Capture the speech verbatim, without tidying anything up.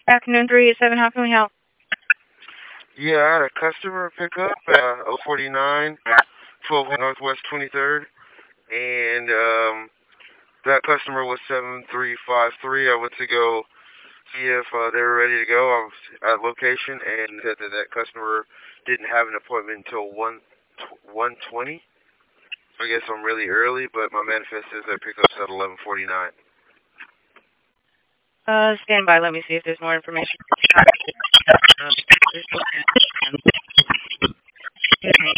Afternoon three eight seven, how can we help? Yeah, I had a customer pick up at oh forty-nine, twelve Northwest twenty-third, and um, that customer was seven three five three. I went to go see if uh, they were ready to go. I was at location and said that that customer didn't have an appointment until one one twenty. So I guess I'm really early, but my manifest says that pickup's at eleven forty-nine. Uh, stand by. Let me see if there's more information.